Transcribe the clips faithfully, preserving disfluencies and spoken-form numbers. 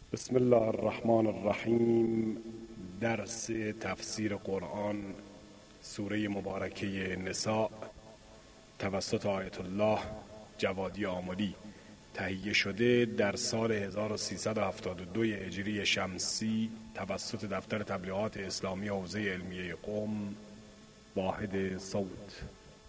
بسم الله الرحمن الرحیم. درس تفسیر قرآن سوره مبارکه نساء توسط آیت الله جوادی آملی تهیه شده در سال هزار و سیصد و هفتاد و دو هجری شمسی توسط دفتر تبلیغات اسلامی حوزه علمیه قم واحد صوت.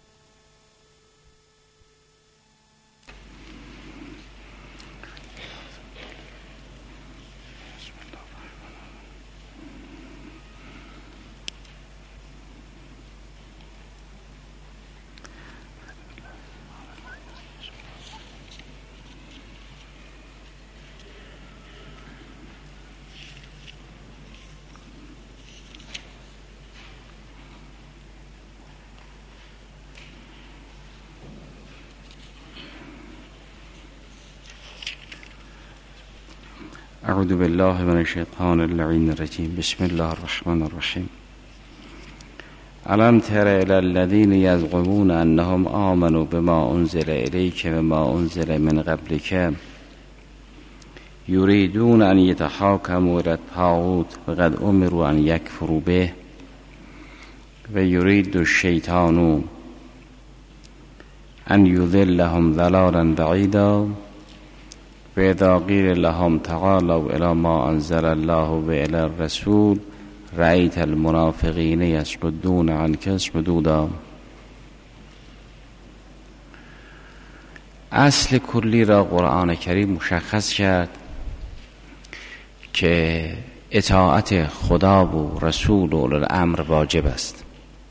اعوذ بالله من الشیطان اللعین الرجیم. بسم الله الرحمن الرحیم. الم تر الی الذین یزعمون انهم آمنوا بما انزل الیک و ما انزل من قبلک یریدون ان یتحاکموا الی الطاغوت وقد امروا ان یکفروا به و یرید الشیطان ان یضلهم ضلالا بعیدا و اذا قیل لهم تعالوا الی ما انزل الله و الی الرسول رأیت المنافقین یصدون عنک صدودا. اصل کلی را قرآن کریم مشخص کرد که اطاعت خدا و رسول و اولو الامر واجب است.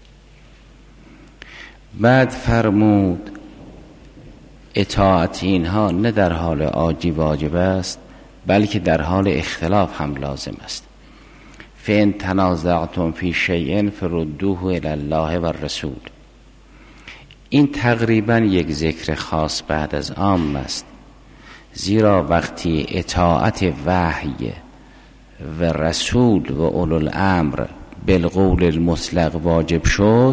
بعد فرمود اطاعت اینها نه در حال عاجی واجب است بلکه در حال اختلاف هم لازم است. فإن تنازعتم فی شیء فردوه الی الله و الرسول. این تقریبا یک ذکر خاص بعد از عام است، زیرا وقتی اطاعت وحی و رسول و اولو الامر بالقول المطلق واجب شد،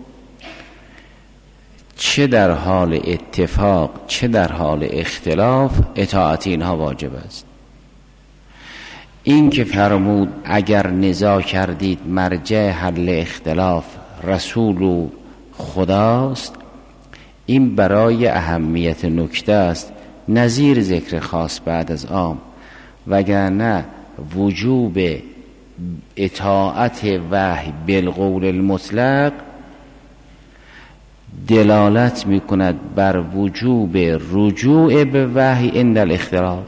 چه در حال اتفاق چه در حال اختلاف اطاعت اینها واجب است. این که فرمود اگر نزاع کردید مرجع حل اختلاف رسول و خداست، این برای اهمیت نکته است، نظیر ذکر خاص بعد از عام، وگرنه وجوب اطاعت وحی بالقول المطلق دلالت می کند بر وجوب رجوع به وحی عند الاختلاف.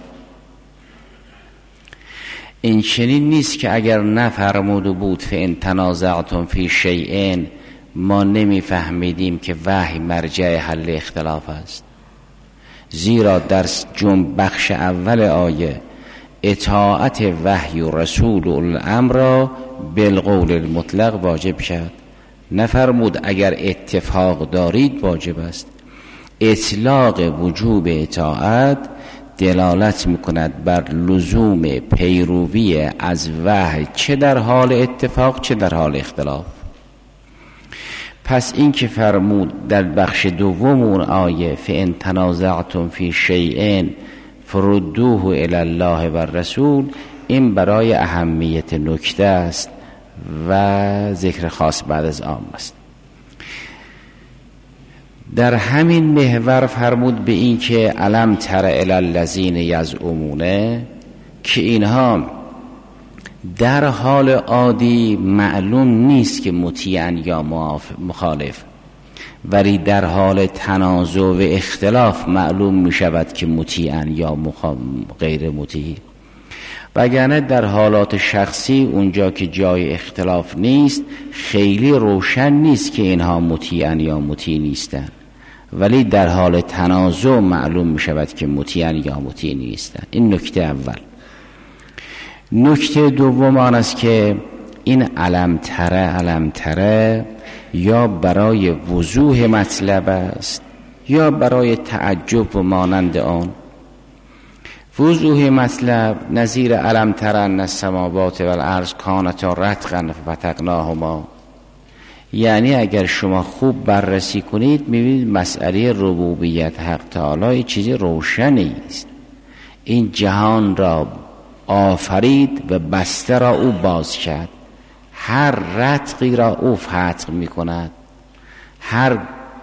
این چنین نیست که اگر نفرموده بود فإن تنازعتم فی شیء ما نمی فهمیدیم که وحی مرجع حل اختلاف است، زیرا در جنب بخش اول آیه اطاعت وحی و رسول و الامر را بالقول المطلق واجب کرد. نفرمود اگر اتفاق دارید واجب است. اطلاق وجوب اطاعت دلالت میکند بر لزوم پیروی از وحی چه در حال اتفاق چه در حال اختلاف. پس این که فرمود در بخش دوم اون آیه فإن تنازعتم فی شیء فردوه الی الله و الرسول، این برای اهمیت نکته است و ذکر خاص بعد از عام است. در همین محور فرمود به این که الم تر الی الذین یزعمون، که اینها در حال عادی معلوم نیست که مطیعن یا مخالف، ولی در حال تنازع و اختلاف معلوم می شود که مطیعن یا غیر مطیع. وگرنه در حالات شخصی اونجا که جای اختلاف نیست خیلی روشن نیست که اینها مطیعن یا مطیع نیستن، ولی در حال تنازع معلوم می شود که مطیعن یا مطیع نیستن. این نکته اول. نکته دوم آن است که این علم تره علم تره یا برای وضوح مطلب است یا برای تعجب و مانند آن. وضوح مطلب نظیر علم تر ان السماوات و الارض کانتا رتقا ففتقناهما، یعنی اگر شما خوب بررسی کنید میبینید مسئله ربوبیت حق تعالی چیز روشنی است. این جهان را آفرید و بسته را او باز کرد. هر رتقی را او فتح می کند، هر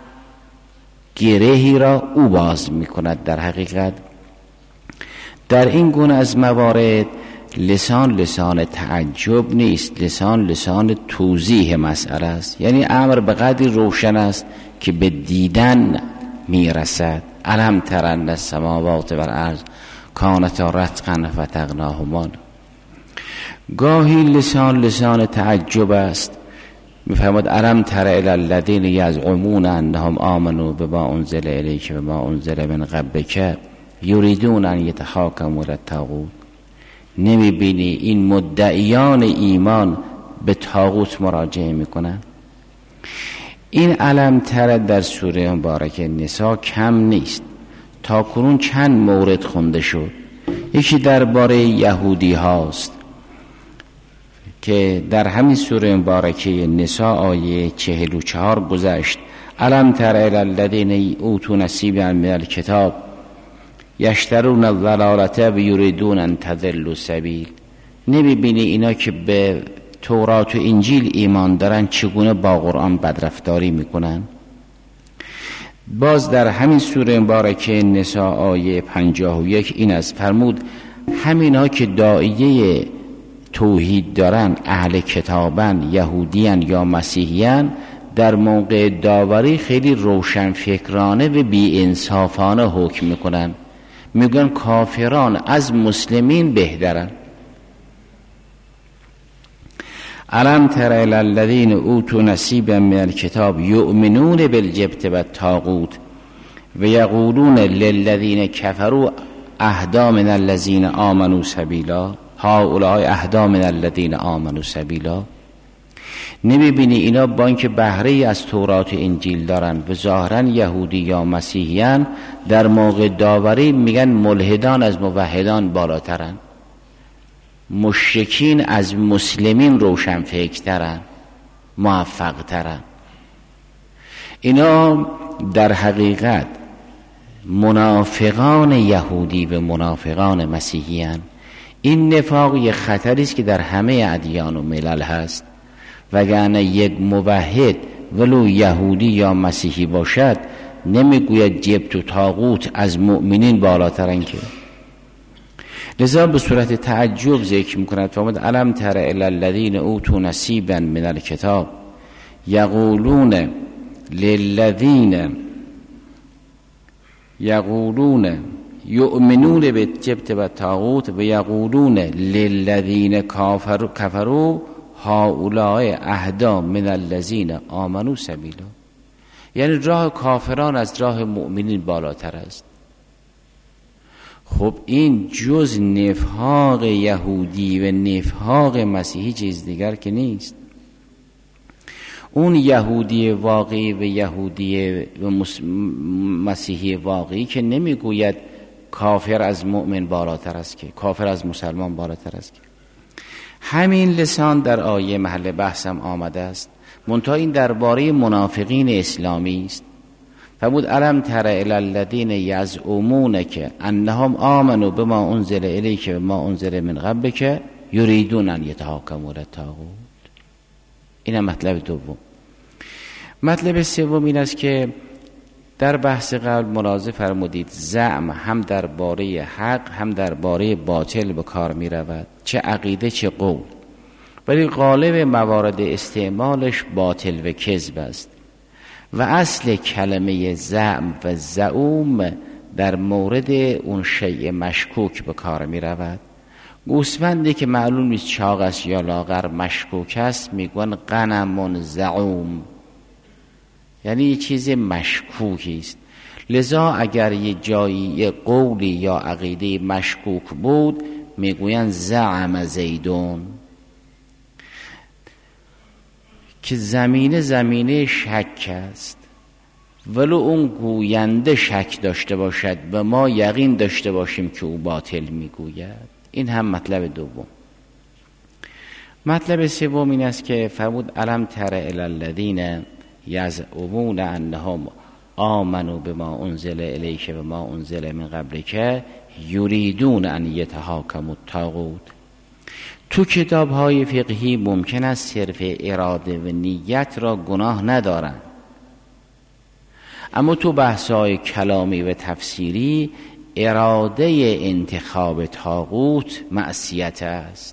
گرهی را او باز می کند. در حقیقت در این گونه از موارد لسان لسان تعجب نیست، لسان لسان توضیح مسئله است. یعنی امر به قدری روشن است که به دیدن می رسد. الم تر ان السماوات والارض کانتا رتقا فتقناهما. گاهی لسان لسان تعجب است، میفرماد الم تر الی الذین یزعمون انهم آمنوا بما انزل الیک و ما انزل من قبلک یریدون ان یتحاکموا الی الطاغوت. نمیبینی این مدعیان ایمان به طاغوت مراجعه میکنن؟ این الم تر در سوره مبارکه نساء کم نیست. تا کنون چند مورد خونده شد. یکی درباره یهودی هاست که در همین سوره مبارکه نساء آیه چهل و چهار گذشت. الم تر الی الذین اوتوا نصیبا من الکتاب یشترون الضلالة و یریدون ان تضلوا السبیل. نمیبینی اینا که به تورات و انجیل ایمان دارن چگونه با قرآن بدرفتاری میکنن؟ باز در همین سوره مبارکه نساء آیه پنجاه و یک این است، فرمود همینا که داعیه توحید دارن، اهل کتابن، یهودیان یا مسیحیان، در موقع داوری خیلی روشن فکرانه و بی انصافانه حکم میکنن. میگن کافران از مسلمین بهترن. الم تر الی الذین اوتوا نصیبا من الکتاب یؤمنون بالجبت والطاغوت و یقولون للذین کفروا اهدی من الذین آمنوا سبیلا هؤلاء اهدی من الذین آمنوا سبیلا. نمیبینی اینا با اینکه بهره از تورات و انجیل دارن و ظاهرا یهودی یا مسیحیان، در موقع داوری میگن ملحدان از موحدان بالاترن، مشرکین از مسلمین روشن فکرترن، موفقترن. اینا در حقیقت منافقان یهودی و منافقان مسیحیان. این نفاق یک خطری است که در همه ادیان و ملل هست، وگرنه یک موحد ولو یهودی یا مسیحی باشد نمیگوید جبت و طاغوت از مؤمنین بالاترن که. لذا به صورت تعجب ذکر میکند فرمود الم تر الی الذین اوتوا نصیبا من الکتاب یقولون للذین یقولون یؤمنون بالجبت والطاغوت و یقولون للذین کفروا کفروا هؤلاء اهدی من الذین آمنوا سبیلا. یعنی راه کافران از راه مؤمنین بالاتر است. خب این جز نفاق یهودی و نفاق مسیحی چیز دیگر که نیست. اون یهودی واقعی و یهودی و مسیحی واقعی که نمیگوید کافر از مؤمن بالاتر است، که کافر از مسلمان بالاتر است. که همین لسان در آیه محل بحثم آمده است، منتها این درباره منافقین اسلامی است. فرمود الم تر الی الذین یزعمون که انهم آمنوا بما انزل الیک و ما انزل من قبلک یریدون ان یتحاکموا الی الطاغوت. این مطلب دوم. مطلب سوم این است که در بحث قبل ملاحظه فرمودید زعم هم درباره حق هم درباره باطل به کار می رود، چه عقیده چه قول، ولی غالب موارد استعمالش باطل و کذب است. و اصل کلمه زعم و زعوم در مورد اون شیء مشکوک به کار می رود. گوسفندی که معلوم نیست چاق است یا لاغر مشکوک است میگن غنم زعوم، یعنی یه چیز مشکوکی است. لذا اگر یه جایی یه قولی یا عقیده مشکوک بود میگوین زعم زیدون، که زمینه زمینه شک است، ولو اون گوینده شک داشته باشد و ما یقین داشته باشیم که او باطل میگوید. این هم مطلب دوم. مطلب سوم این است که فرمود الم تر الی الذین یزعمون انهم آمنوا بما انزل الیک و ما انزل من قبلک یریدون ان یتحاکموا الطاغوت. تو کتاب های فقهی ممکن است صرف اراده و نیت را گناه ندارن، اما تو بحث های کلامی و تفسیری اراده انتخاب طاغوت معصیت است.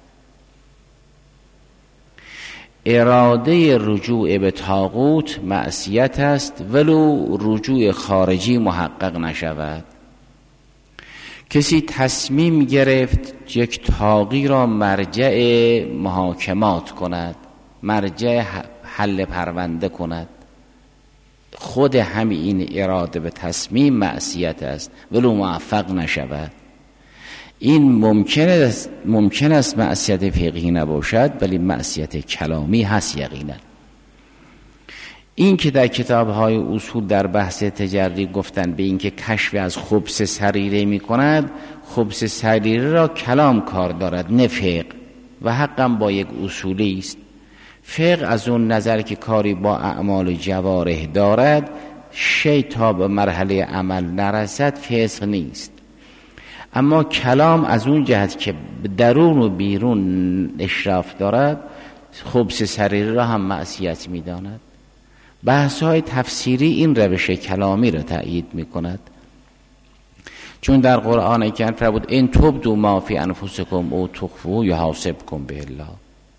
اراده رجوع به طاغوت معصیت است ولو رجوع خارجی محقق نشود. کسی تصمیم گرفت یک طاغی را مرجع محاکمات کند، مرجع حل پرونده کند، خود همین اراده به تصمیم معصیت است ولو موفق نشود. این ممکن است ممکن است معصیت فقهی نباشد ولی معصیت کلامی هست یقینا. این که در کتاب‌های اصول در بحث تجری گفتن به این که کشف از خبث سریره می کند، خبث سریره را کلام کار دارد نه فقه، و حقا با یک اصولی است. فقه از اون نظر که کاری با اعمال جوارح دارد، شی تا به مرحله عمل نرسد فسق نیست. اما کلام از اون جهت که درون و بیرون اشراف دارد، خبث سریره را هم معصیت می داند. بحث های تفسیری این روش کلامی را تأیید می کند، چون در قرآن کریم فرمود ان تبدوا ما فی انفسکم او تخفوه یحاسبکم به الله.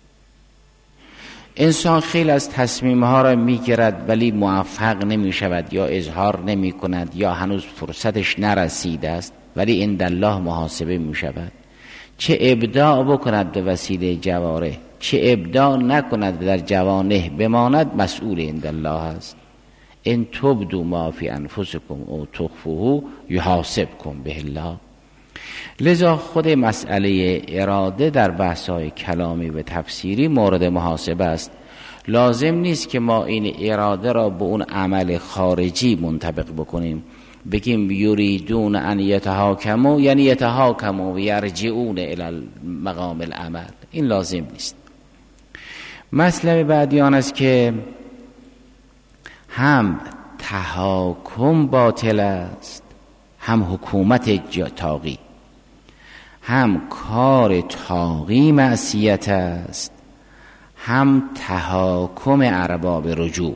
انسان خیلی از تصمیم ها را می گیرد ولی موفق نمی شود یا اظهار نمی کند یا هنوز فرصتش نرسیده است، ولی عند الله محاسبه می شود. چه ابداع بکند به وسیله جوارح، چه ابداع نکند در جوانح بماند، مسئول عند الله است. ان تبدوا ما فی انفسکم او تخفوه یحاسبکم به الله. لذا خود مسئله اراده در بحث‌های کلامی و تفسیری مورد محاسبه است. لازم نیست که ما این اراده را به اون عمل خارجی منطبق بکنیم، بگیم یریدون ان یتحاکموا یعنی یتحاکموا و یرجعون الی مقام العمل. این لازم نیست. مسئله بعدی آن است که هم تحاکم باطل است، هم حکومت طاغی، هم کار طاغی معصیت است، هم تحاکم ارباب رجوع.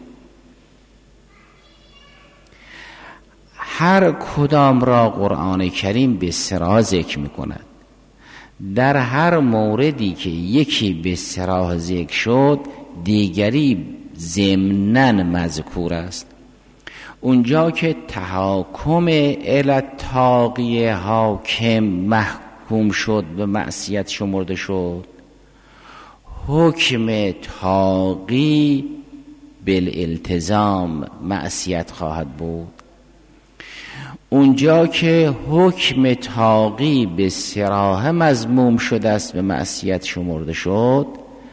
هر کدام را قرآن کریم به صراح ذکر می کند. در هر موردی که یکی به صراح ذکر شد دیگری ضمناً مذکور است. اونجا که تحاکم الی طاغی حاکم محکوم شد به معصیت شمرده شد، حکم طاغی بالالتزام معصیت خواهد بود. اونجا که حکم طاغی به صراحه مذموم شده است به معصیت شمرده شد،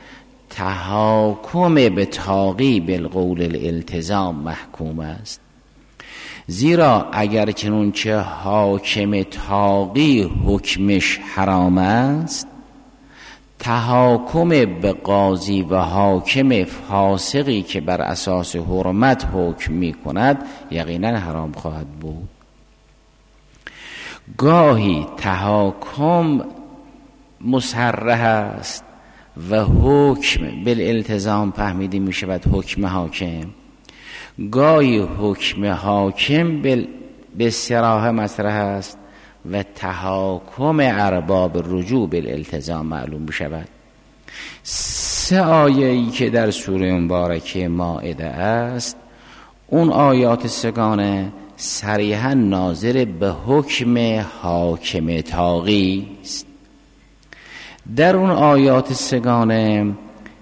تحاکم به طاغی بالقول الالتزام محکوم است. زیرا اگر چنانچه حاکم طاغی حکمش حرام است، تحاکم به قاضی و حاکم فاسقی که بر اساس حرمت حکم می کند یقینا حرام خواهد بود. گاهی تحاکم مصرح است و حکم بالالتزام فهمیده می شود حکم حاکم، گاهی حکم حاکم به صراحه مصرح است و تحاکم ارباب رجوع بالالتزام معلوم بشود. سه آیه‌ای که در سوره مبارکه مائده است، اون آیات سگانه صریحاً ناظر به حکم حاکم طاغی است. در اون آیات سگانه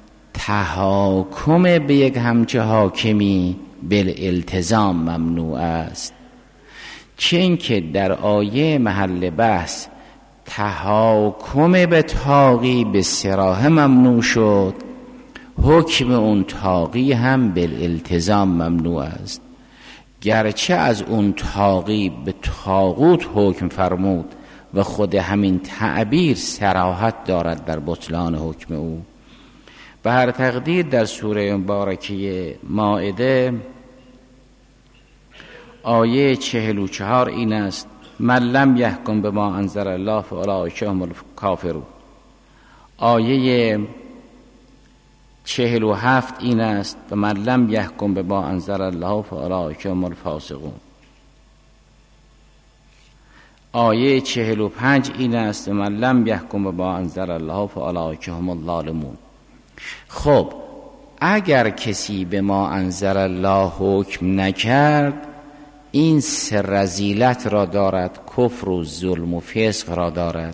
تحاکم به یک همچه حاکمی بالالتزام ممنوع است، چه اینکه در آیه محل بحث تحاکم به طاغی به صراحه ممنوع شد، حکم اون طاغی هم بالالتزام ممنوع است. گرچه از اون طاغی به طاغوت حکم فرمود و خود همین تعبیر صراحت دارد در بطلان حکم او. به هر تقدیر در سوره مبارکه مائده آیه چهل و چهار این است من لم یحکم بما انزل الله فاولئک هم الکافرون. آیه چهل و هفت این است و من لم یحکم بما انزل الله فاولئک هم الفاسقون. آیه چهل و پنج این است و من لم یحکم بما انزل الله فاولئک هم الظالمون. خب اگر کسی به ما انزل الله حکم نکرد، این سه رذیلت را دارد، کفر و ظلم و فسق را دارد.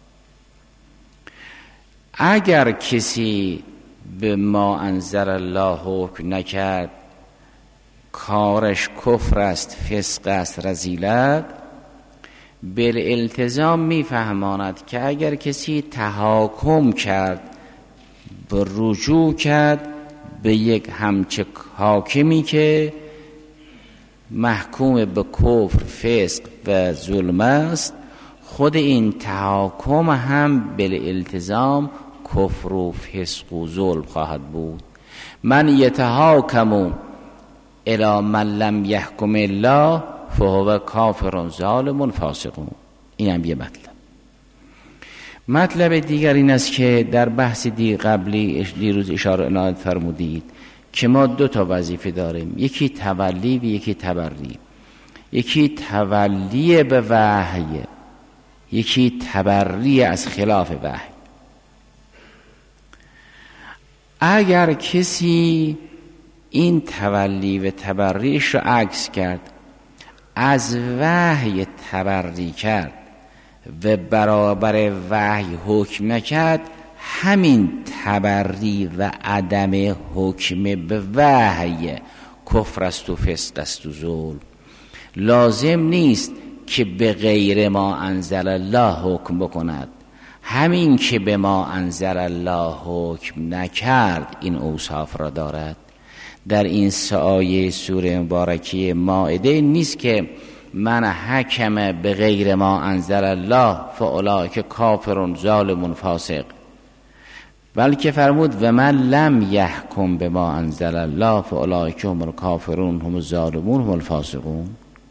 اگر کسی به ما انزل الله حکم نکرد، کارش کفر است، فسق است، رذیلت، بالالتزام میفهماند که اگر کسی تحاکم کرد، به رجوع کرد به یک همچه حاکمی که محکوم به کفر، فسق و ظلم است، خود این تحاکم هم بالالتزام کفر و فسق و ظلم خواهد بود. من یتحاکم الی من لم یحکم الله فهو کافر ظالم فاسقون. این هم یه مطلب. مطلب دیگر این است که در بحث دی قبلی دیروز اشاره عنایت فرمودید که ما دو تا وظیفه داریم، یکی تولی و یکی تبری. یکی تولی به وحی، یکی تبری از خلاف وحی. اگر کسی این تولی و تبریش رو عکس کرد، از وحی تبری کرد و برابر وحی حکم نکرد، همین تبری و عدم حکم به وحی کفر است و فسق است و ظلم. لازم نیست که به غیر ما انزل الله حکم بکند، همین که به ما انزل الله حکم نکرد این اوصاف را دارد. در این سه آیه سوره مبارکه مائده نیست که من حکم به غیر ما انزل الله فاولئک کافر ظالم فاسق، بلکه فرمود و من لم یحکم به ما انزل الله فاولئک هم الکافرون هم الظالمون هم الفاسقون.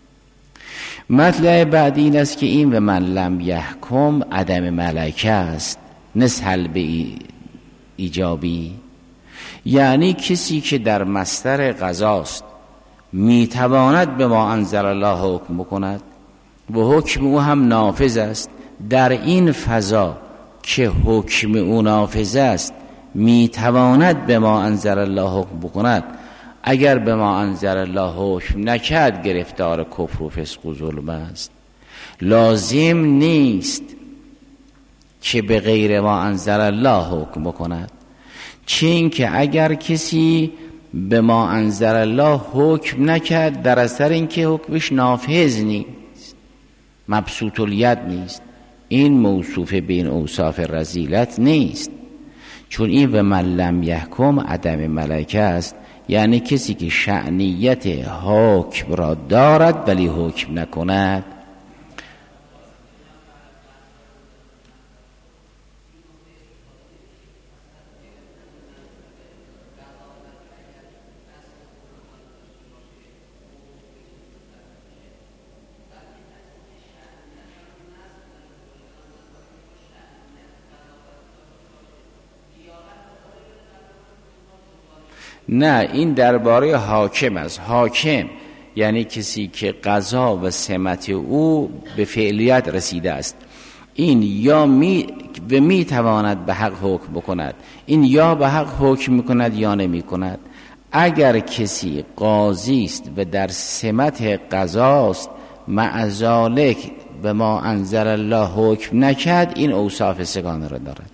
مطلب بعدی این است که این و من لم یحکم عدم ملکه است، نه سلب ایجابی. یعنی کسی که در مصدر قضاست میتواند به ما انزل الله حکم بکند و حکم او هم نافذ است. در این فضا که حکم او نافذ است میتواند به ما انزل الله حکم بکند. اگر به ما انزل الله حکم نکرد گرفتار کفر و فسق و ظلم است. لازم نیست که به غیر ما انزل الله حکم بکند، چین که اگر کسی به ما انزل الله حکم نکرد در اثر اینکه حکمش نافذ نیست، مبسوط الید نیست، این موصوف به این اوصاف رذیلت نیست. چون این به من لم یحکم عدم ملکه است، یعنی کسی که شأنیت حکم را دارد ولی حکم نکند. نه، این درباره حاکم است. حاکم یعنی کسی که قضا و سمت او به فعلیت رسیده است. این یا می و می تواند به حق حکم بکند، این یا به حق حکم میکند یا نمی کند. اگر کسی قاضی است و در سمت قضاست معذالک به ما انزل الله حکم نکرد، این اوصاف سگانه را دارد.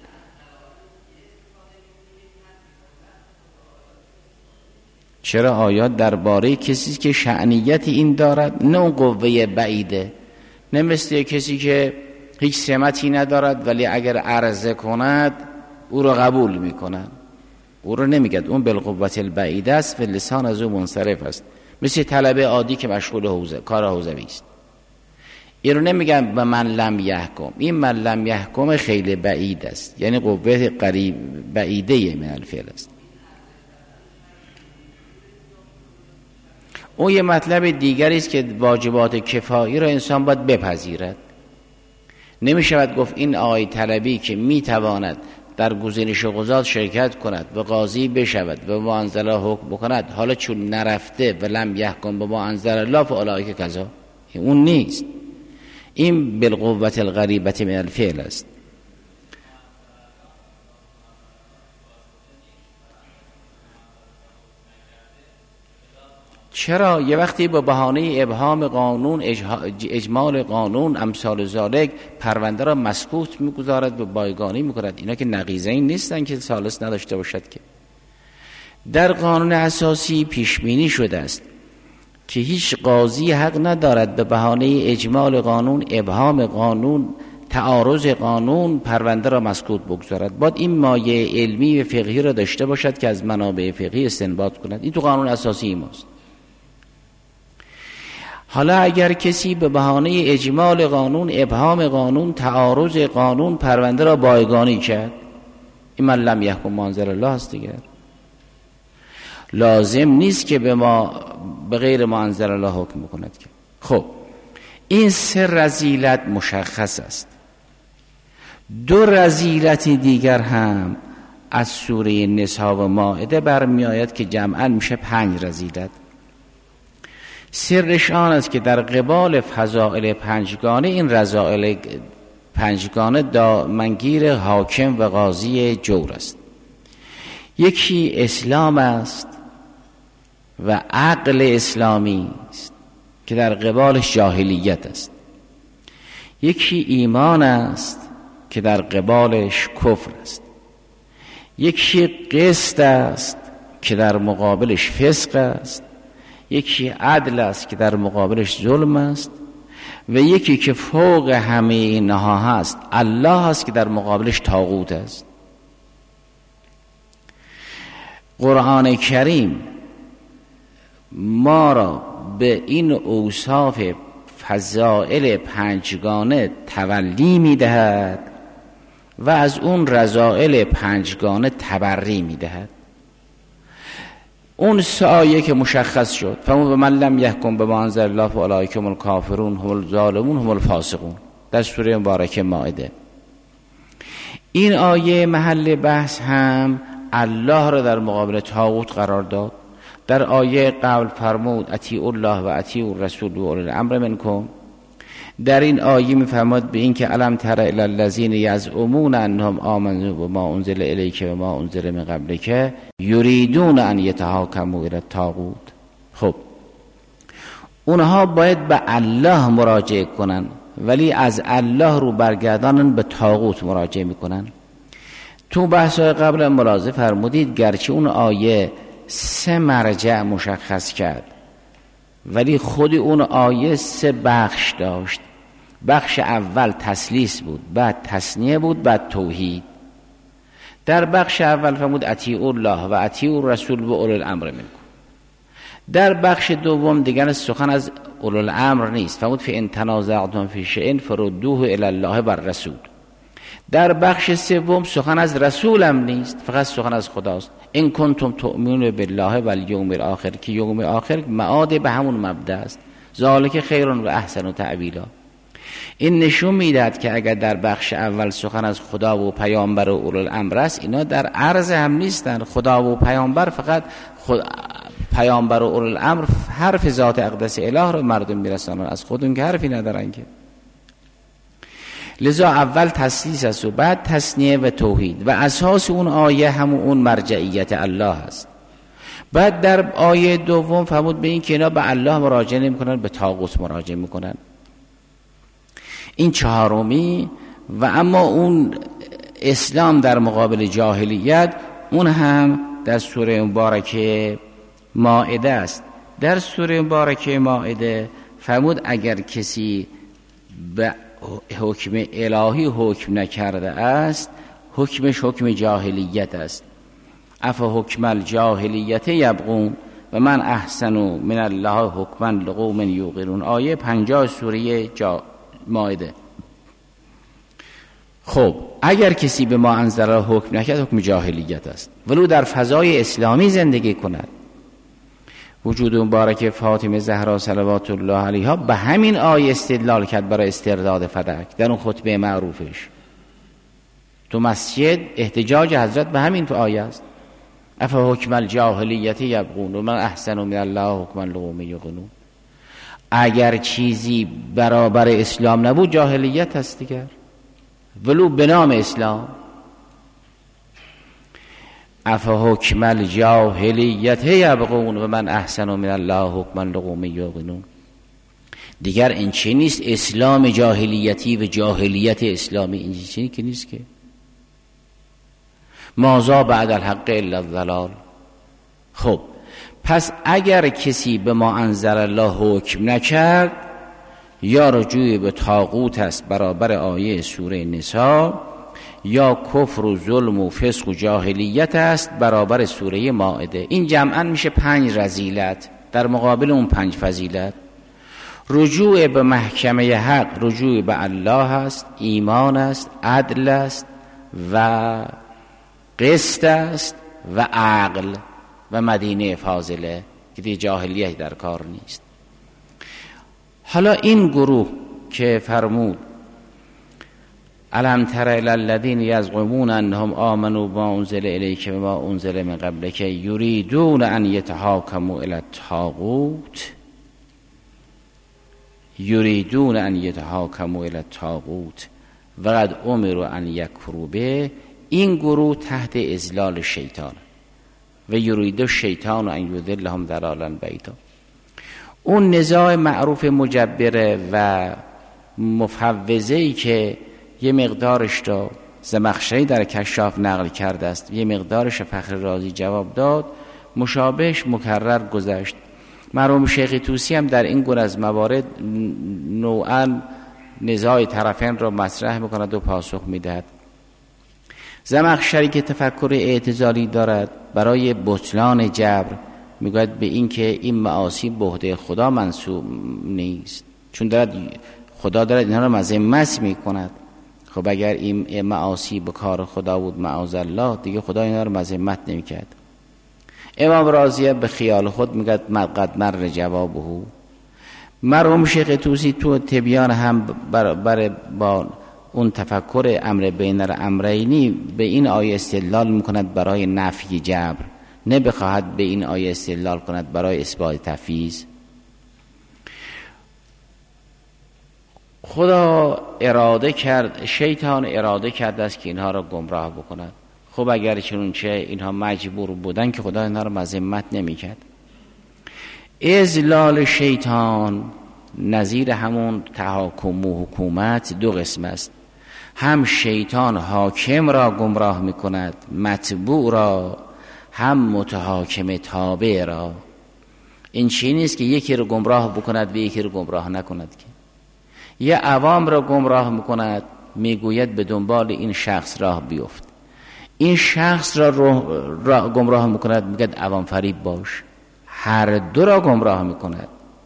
چرا؟ آیات درباره کسی که شأنیت این دارد، نه اون قوه بعیده، نه مثل کسی که هیچ سمتی ندارد ولی اگر عرضه کند او رو قبول میکنن، او رو نمیگد، اون بالقوت البعیده است و لسان از او منصرف است، مثل طلبه عادی که مشغول حوزه کار حوزوی است. این رو نمیگن به من لم یحکم، این من لم یحکم خیلی بعید است، یعنی قوه قریب بعیده من الفعل است. اون یه مطلب دیگری است که واجبات کفایی را انسان باید بپذیرد. نمی شود گفت این آی طلبی که می تواند در گزینش قضات شرکت کند و قاضی بشود و ما انزل الله حکم بکند، حالا چون نرفته و لم یحکم به ما انزل الله فاولئک کذا، اون نیست. این بالقوة الغریبة من الفعل است. چرا؟ یه وقتی با بهانه ابهام قانون، اجمال قانون، امثال ذالک پرونده را مسکوت میگذارد و بایگانی میکند. اینا که نقیضین نیستن که ثالث نداشته باشد. که در قانون اساسی پیش بینی شده است که هیچ قاضی حق ندارد به بهانه اجمال قانون، ابهام قانون، تعارض قانون پرونده را مسکوت بگذارد. باید این مایه علمی و فقهی را داشته باشد که از منابع فقهی استنباط کند. این تو قانون اساسی ماست. حالا اگر کسی به بهانه اجمال قانون، ابهام قانون، تعارض قانون پرونده را بایگانی کرد، این من لم یحکم بما انزل الله است دیگر. لازم نیست که به ما به غیر ما انزل الله حکم بکند. که خب این سه رذیلت مشخص است. دو رذیلت دیگر هم از سوره نساء و مائده برمی آید که جمعاً میشه پنج رذیلت. سرش آن است که در قبال فضائل پنجگانه این رذائل پنجگانه دامنگیر حاکم و قاضی جور است. یکی اسلام است و عقل اسلامی است که در قبالش جاهلیت است. یکی ایمان است که در قبالش کفر است. یکی قسط است که در مقابلش فسق است. یکی عدل است که در مقابلش ظلم است. و یکی که فوق همه اینها هست الله است که در مقابلش طاغوت است. قرآن کریم ما را به این اوصاف فضائل پنجگانه تولی می دهد و از اون رذائل پنجگانه تبری می دهد. اون سه آیه که مشخص شد، فمن من لم یحکم بما انزل الله فاولئک هم الکافرون هم الظالمون هم الفاسقون، در سوره مبارکه مائده. این آیه محل بحث هم الله را در مقابل طاغوت قرار داد. در آیه قبل فرمود اطیعوا الله و اطیعوا الرسول و اولی الامر منکم. در این آیه میفرماد به این که الم تر الی الذین یزعمون انهم آمنوا بما انزل الیک و ما انزل من قبلک یریدون ان یتحاکموا الی الطاغوت. خب اونها باید به الله مراجعه کنن، ولی از الله رو برگردانن به طاغوت مراجعه میکنن. تو بحث‌های قبل ملاحظه فرمودید گرچه اون آیه سه مرجع مشخص کرد، ولی خود اون آیه سه بخش داشت. بخش اول تثلیث بود، بعد تثنیه بود، بعد توحید. در بخش اول فرمود اطیعوا الله و اطیعوا الرسول و اولی الامر منکم. در بخش دوم دیگر سخن از اولی الامر نیست، فرمود فان تنازعتم فی شیء فردوه الی الله و الرسول. در بخش سوم سخن از رسول هم نیست، فقط سخن از خداست. این کنتم تؤمنون بالله و الیوم الاخر، که یوم آخر معاد به همون مبدا است. ذالک خیر و احسن تأویلا. این نشون میدهد که اگر در بخش اول سخن از خدا و پیامبر و اولو الامر است، اینا در عرض هم نیستن. خدا و پیامبر فقط خود پیامبر و اولو الامر حرف ذات اقدس اله رو مردم میرسانن، از خودون که حرفی ندارن که. لذا اول تثلیث است و بعد تثنیه و توحید و اساس اون آیه همون اون مرجعیت الله است. بعد در آیه دوم فرمود به این که اینا به الله مراجعه نمی کنن، به طاغوت مراجعه میکنن. این چهارمی. و اما اون اسلام در مقابل جاهلیت، اون هم در سوره مبارکه مائده است. در سوره مبارکه مائده فرمود اگر کسی به حکم الهی حکم نکرده است، حکمش حکم جاهلیت است. افا حکم الجاهلیت یبغون و من احسن من الله حکما لقوم یوقنون. آیه پنجاه سوره جا مائده. خب اگر کسی به ما انزل الله حکم نکرد، حکم جاهلیت است، ولو در فضای اسلامی زندگی کند، وجود مبارک فاطمه زهرا صلوات الله علیها به همین آیه استدلال کرد برای استرداد فدک در اون خطبه معروفش تو مسجد. احتجاج حضرت به همین آیه است. افا حکم الجاهلیت یبغون و من احسن من الله حکما لقوم یوقنون. اگر چیزی برابر اسلام نبود جاهلیت هست دیگر، ولو به نام اسلام. افا حکم الجاهلیت یبغون و من احسن من الله حکما لقوم یوقنون. دیگر این چی نیست اسلام جاهلیتی و جاهلیت اسلامی، این چیزی که نیست که مازا بعد الحق الا الضلال. خب پس اگر کسی به ما انزل الله حکم نکرد یا رجوع به طاغوت است برابر آیه سوره نساء، یا کفر و ظلم و فسق و جاهلیت است برابر سوره مائده. این جمعاً میشه پنج رذیلت در مقابل اون پنج فضیلت. رجوع به محکمه حق رجوع به الله است، ایمان است، عدل است و قسط است و عقل و مدینه فاضله که دیگه جاهلیت در کار نیست. حالا این گروه که فرمود الم تر الی الذین یزعمون انهم آمنوا بما انزل الیک و ما انزل من قبلک یریدون ان یتحاکموا الی الطاغوت یریدون ان یتحاکموا الی الطاغوت و قد امروا ان یکفروا به. این گروه تحت اذلال شیطان و یرید الشیطان ان یضلهم ضلالا بعیدا. اون نزاع معروف مجبره و مفوضه‌ای که یه مقدارش را زمخشری در کشاف نقل کرده است، یه مقدارش فخر رازی جواب داد، مشابهش مکرر گذشت. مرحوم شیخ طوسی هم در این گونه از موارد نوعاً نزاع طرفین را مطرح میکند و پاسخ میدهد. زمخشری که تفکر اعتزالی دارد برای بطلان جبر میگوید به این که این معاصی به عهده خدا منسوب نیست، چون دارد خدا دارد اینها را مذمت میکند. خب اگر این معاصی به کار خدا بود معاذ الله دیگه خدا اینها را مذمت نمیکرد. امام رازی به خیال خود میگه قد مر جوابه. مرحوم شیخ طوسی تو تبیان هم بر, بر با اون تفکر امر بین الامرینی به این آیه استدلال میکند برای نفی جبر، نه بخواهد به این آیه استدلال کند برای اثبات تفویض. خدا اراده کرد، شیطان اراده کرده است که اینها را گمراه بکند. خب اگر چنانچه اینها مجبور بودن که خدا اینها را مذمت نمیکرد. اذلال شیطان نظیر همون تحاکم و حکومت دو قسم است. هم شیطان حاکم را گمراه میکند متبوع را، هم متحاکم تابع را. این چی نیست که یکی رو گمراه بکند و یکی رو گمراه نکند، که یه عوام را گمراه میکند میگوید به دنبال این شخص راه بیفت، این شخص را, را گمراه میکند میگوید عوام فریب باش. هر دو را گمراه میکند.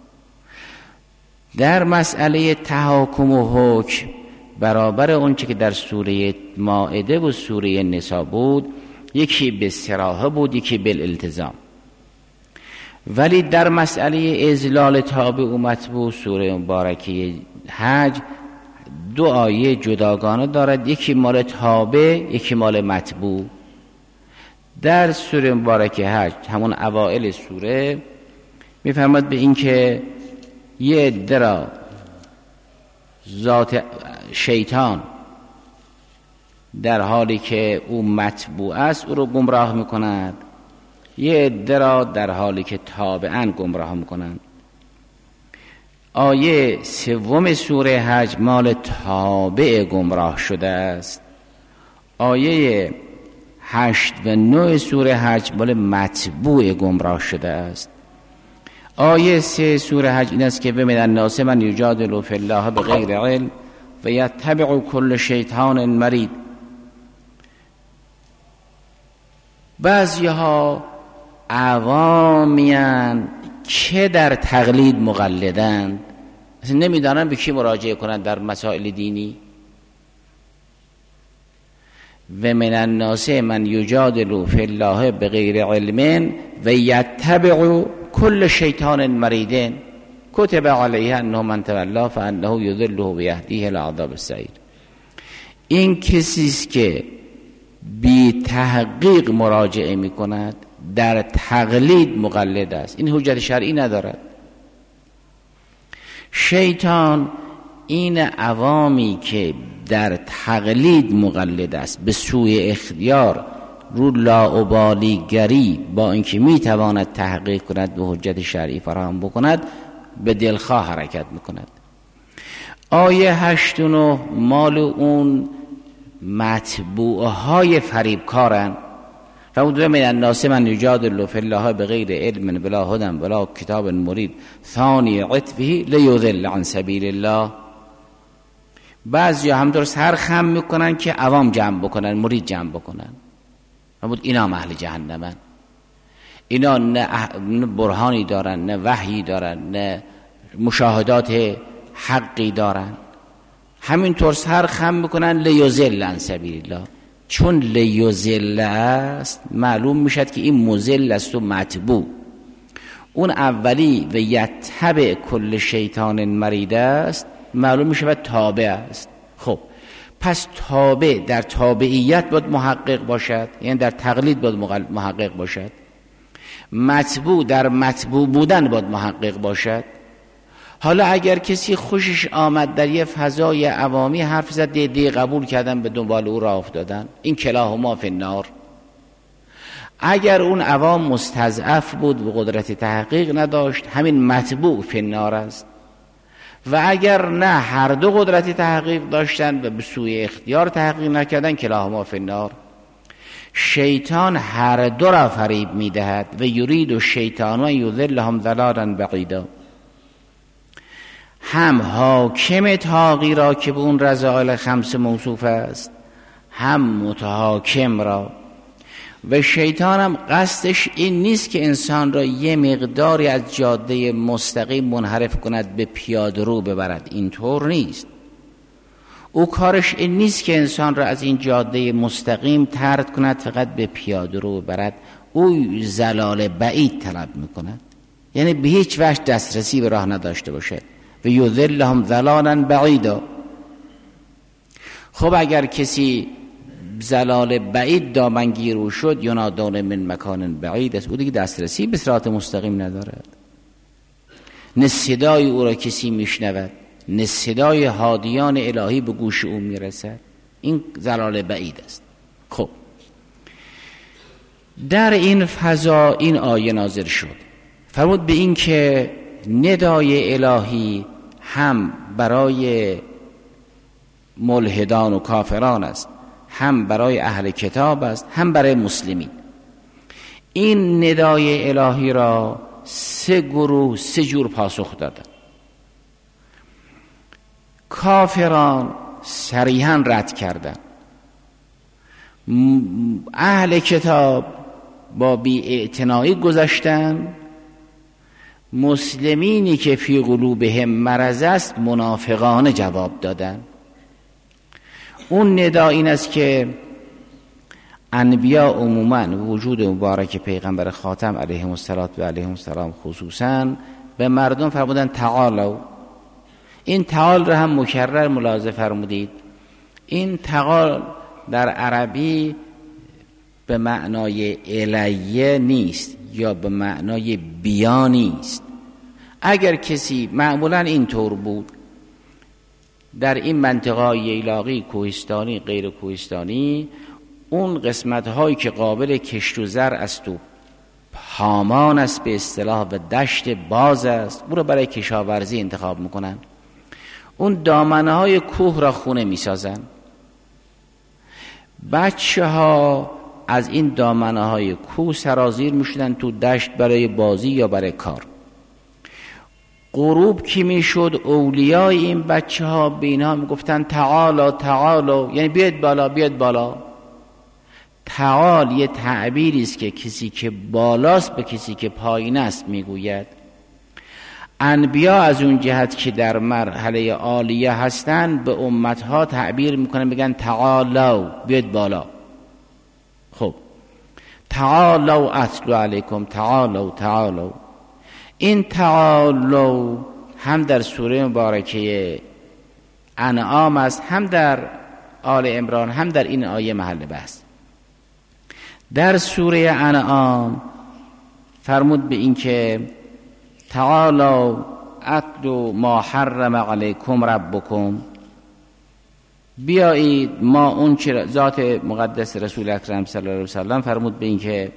در مسئله تحاکم و حکم برابر اون چه که در سوره مائده و سوره نساء بود، یکی به صراحه بود یکی بالالتزام. ولی در مسئله اذلال تابع و متبوع سوره مبارکه حج دو آیه جداگانه دارد، یکی مال تابع یکی مال متبوع. در سوره مبارکه حج همون اوائل سوره میفرماد به این که یه عده را ذات شیطان در حالی که او متبوع است او رو گمراه میکند، یه عده را در حالی که تابعاً گمراه میکنند. آیه سوم سوره حج مال تابع گمراه شده است. آیه هشت و نه سوره حج مال متبوع گمراه شده است. آیه سه سوره حج این است که و من الناس من یجادل فی الله بغیر علم و یتبع کل شیطان مرید. بعضی ها عوامین که در تقلید مقلدند، اصلا نمیدانن به کی مراجعه کنند در مسائل دینی. و من الناس من یجادل فی الله بغیر علم و یتبع کل شیطان مریدن کتب علیه انه من تولا فانه یضله و یهدیه الی عذاب السعیر. این کسی است که بی تحقیق مراجعه می کند در تقلید مقلد است، این حجت شرعی ندارد. شیطان این عوامی که در تقلید مقلد است به سوی اختیار رو لاابالیگری با اینکه میتواند تحقیق کند به حجت شرعی فراهم بکند به دلخواه حرکت میکند. آیه هشت و نه مال اون مطبوعه های فریبکارن. فمود من الناس من یجادل فی الله بغیر علم ولا هدی ولا کتاب مرید ثانی عطفه لیضل عن سبیل الله. بعضی همطور سر خم میکنن که عوام جمع بکنن، مرید جمع بکنن. فمود اینا اهل جهنمن، اینا نه برهانی دارن، نه وحی دارن، نه مشاهدات حقی دارن. همینطور سر خم میکنن لیضل عن سبیل الله. چون لیضل است معلوم میشد که این مضل است و متبوع. اون اولی و یتبع کل شیطان مرید است معلوم میشه و تابع است. خب پس تابع در تابعیت باید محقق باشد، یعنی در تقلید باید محقق باشد. متبوع در متبوع بودن باید محقق باشد. حالا اگر کسی خوشش آمد در یه فضای عوامی حرف زد، دیدی قبول کردن به دنبال او راه افتادن، این کلاهما فی النار. اگر اون عوام مستضعف بود و قدرت تحقیق نداشت، همین متبوع فی النار است. و اگر نه هر دو قدرت تحقیق داشتن و به سوی اختیار تحقیق نکردن، کلاهما فی النار. شیطان هر دو را فریب میدهد و یرید و شیطان و یضلهم ضلالا بعیدا. هم حاکم طاغی را که به اون رذائل خمس موصوف است، هم متحاکم را. و شیطان هم قصدش این نیست که انسان را یه مقداری از جاده مستقیم منحرف کند به پیاده رو ببرد، اینطور نیست. او کارش این نیست که انسان را از این جاده مستقیم طرد کند فقط به پیاده رو ببرد، او ضلال بعید طلب میکند، یعنی به هیچ وجه دسترسی به راه نداشته باشد. و یضلهم ضلالا بعیدا. خب اگر کسی ضلال بعید دامنگیر او شد، ینادون من مکان بعید است، او دیگه دسترسی به صراط مستقیم ندارد. نه صدای او را کسی میشنود، نه صدای هادیان الهی به گوش او میرسد. این ضلال بعید است. خب در این فضا این آیه نازل شد، فرمود به این که ندای الهی هم برای ملحدان و کافران است، هم برای اهل کتاب است، هم برای مسلمین. این ندای الهی را سه گروه سه جور پاسخ دادن. کافران صریحاً رد کردن، اهل کتاب با بی‌اعتنایی گذشتن، مسلمینی که فی قلوبهم مرض است منافقانه جواب دادن. اون ندا این است که انبیا عموماً وجود مبارک پیغمبر خاتم علیه الصلاة و علیه السلام خصوصاً به مردم فرمودن تعالوا. این تعال را هم مکرر ملاحظه فرمودید. این تعال در عربی به معنای الیه نیست یا به معنای بیا نیست. اگر کسی معمولاً اینطور بود در این منطقه ییلاقی، کوهستانی، غیر کوهستانی، اون قسمت هایی که قابل کشت و زر است و هامان است به اصطلاح و دشت باز است، او را برای کشاورزی انتخاب میکنن. اون دامنه های کوه را خونه میسازن. بچه ها از این دامنه های کوه سرازیر میشدن تو دشت برای بازی یا برای کار. غروب کی میشد، اولیای این بچه ها به اینها میگفتن تعالا تعالا، یعنی بیاد بالا بیاد بالا. تعال یه تعبیری است که کسی که بالاست به کسی که پایین است میگوید. انبیا از اون جهت که در مرحله عالیه هستن به امتها تعبیر میکنن، بگن تعالوا، بیاد بالا. خب تعالوا اتلو علیکم، تعالوا تعالوا. این تعالوا هم در سوره مبارکه انعام است، هم در آل عمران، هم در این آیه محل بحث. در سوره انعام فرمود به این که تعالوا اتلوا ما حرم علیکم ربکم، بیایید ما اون چه ذات مقدس رسول اکرم صلی الله علیه وسلم فرمود به این که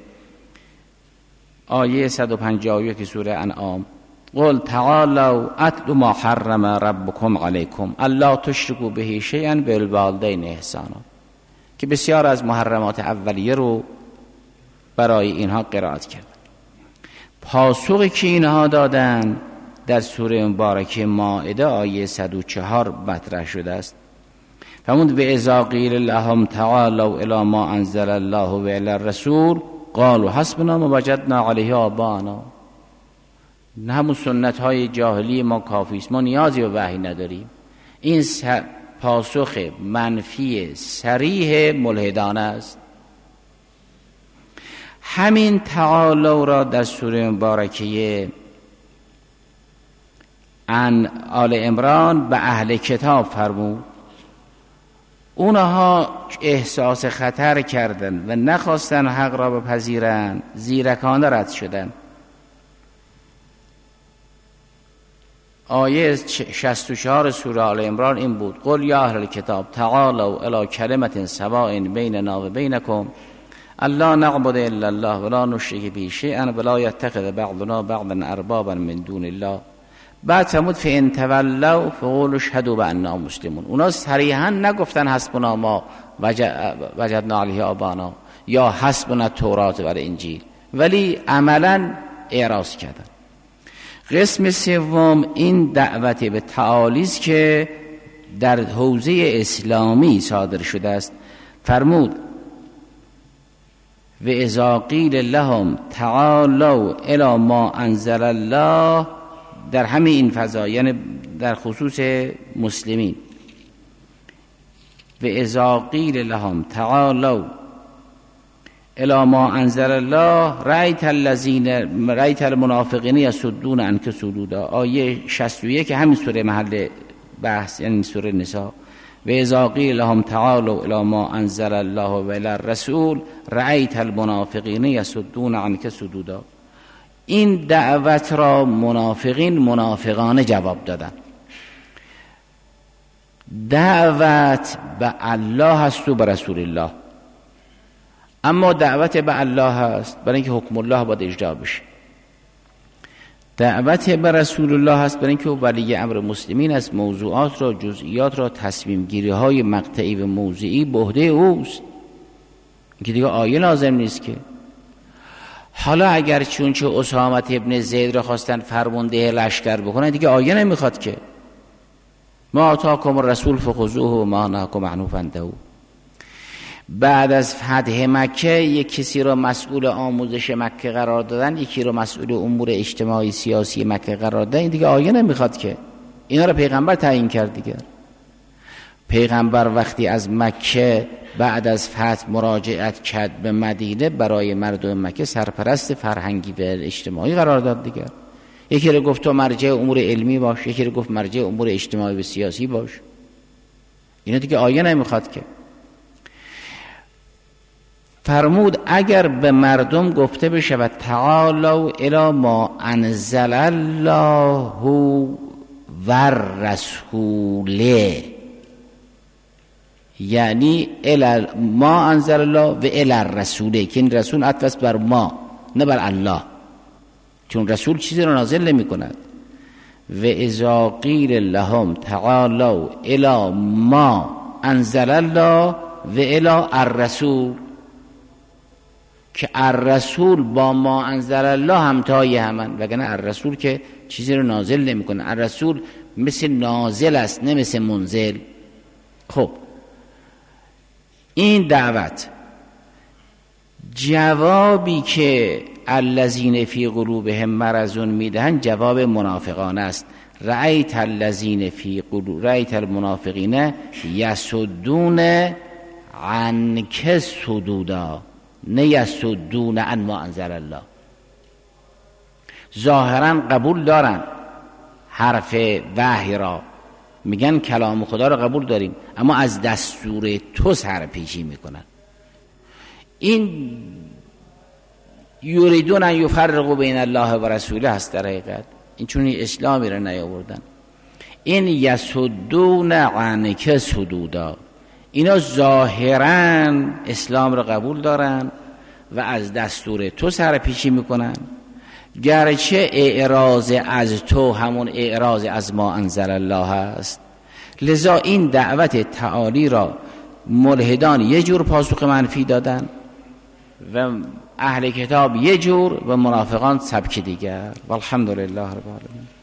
آیه صد و پنجاه و یک سوره انعام قل تعالوا اتلوا ما حرم ربکم علیکم الا تشرکوا به شیئا بالوالدین احسانا، که بسیار از محرمات اولیه رو برای اینها قرائت کرد. پاسخی که اینها دادن در سوره مبارکه مائده آیه صد و چهار مطرح شده است. فرمود و اذا قیل لهم تعالوا الی ما انزل الله و الی الرسول قالوا حسبنا ما وجدنا علیه آباءنا. همون سنت های جاهلی ما کافی است، ما نیازی به وحی نداریم. این پاسخ منفی صریح ملحدانه است. همین تعالوا را در سوره مبارکه ان آل عمران به اهل کتاب فرمود. اونها احساس خطر کردند و نخواستن حق را بپذیرند، زیرکانه رد شدند. آیه شصت و چهار سوره آل عمران این بود قل یا اهل الکتاب تعالوا الی کلمة سواء بیننا و بینکم الا نعبد الا الله ولا نشرک به شیئا ولا یتخذ بعضنا بعضا اربابا من دون الله. بعد فرمود فان تولوا فقولوا اشهدوا بأننا مسلمون. اونا صریحا نگفتن حسبنا ما وجدنا علیه آبانا یا حسبنا التوراة و الانجیل، ولی عملا اعراض کردن. قسم سوم این دعوت به تعالی است که در حوزه اسلامی صادر شده است. فرمود و اذا قیل لهم تعالوا الی ما انزل الله، در همین این فضا، یعنی در خصوص مسلمین، و اذا قیل لهم تعالوا الی ما انزل الله رأیت الذین رأیت المنافقین یصدون عنک صدودا. آیه شصت و یک همین سوره محل بحث، یعنی سوره نساء. و اذا قیل لهم تعالوا الی ما انزل الله و الی الرسول رأیت المنافقین یصدون عنک صدودا. این دعوت را منافقین منافقانه جواب دادن. دعوت به الله هست و به رسول الله، اما دعوت به الله هست برای اینکه حکم الله باید اجرا بشه. دعوت به رسول الله هست برای اینکه ولی امر مسلمین است، موضوعات را، جزئیات را، تصمیم گیری های مقطعی و موضعی به عهده اوست، اینکه دیگه آیه لازم نیست که. حالا اگر چون چه اسامه ابن زید را خواستن فرمانده لشکر بکنن، دیگه آیه نمیخواد که ما آتاکم الرسول فخذوه و ما نهاکم عنه فانتهوا. بعد از فتح مکه یک کسی را مسئول آموزش مکه قرار دادن، یکی را مسئول امور اجتماعی سیاسی مکه قرار دادن، دیگه آیه نمیخواد که. اینا را پیغمبر تعیین کرد دیگه. پیغمبر وقتی از مکه بعد از فتح مراجعت کرد به مدینه، برای مردم مکه سرپرست فرهنگی و اجتماعی قرار داد دیگه. یکی رو گفت تو مرجع امور علمی باش، یکی رو گفت مرجع امور اجتماعی و سیاسی باش. اینا دیگه آیه نمیخواد که. فرمود اگر به مردم گفته بشه و تعالوا الی ما انزل الله و الرسول، یعنی الی ما انزل الله و الی الرسول، که این رسول عطف بر ما نه بر الله، چون رسول چیزی رو نازل نمی کند. و اذا قیل لهم تعالوا الی ما انزل الله و الی الرسول، که الرسول با ما انزل الله همتای همن، وگرنه الرسول که چیزی رو نازل نمی کنه. الرسول مثل نازل است نه مثل منزل. خب این دعوت، جوابی که الذین فی قلوبهم مرض میدهن جواب منافقانه است. رأیت الذین فی قلوب رأیت المنافقین یصدون عنک صدودا، نه یصدون عن ما انزل الله. ظاهرا قبول دارن حرف وحی را، میگن کلام خدا را قبول داریم، اما از دستور تو سرپیچی میکنن. این یریدون ان یفرقوا بین الله و رسوله هست در حقیقت. این چون اسلامی را نیاوردن. این یسدون عنک صدودا، اینا ظاهرا اسلام را قبول دارن و از دستور تو سرپیچی میکنن، گرچه اعراض از تو همون اعراض از ما انزل الله است. لذا این دعوت تعالی را ملحدان یه جور پاسخ منفی دادن و اهل کتاب یه جور و منافقان سبک دیگر. والحمدلله رب العالمین.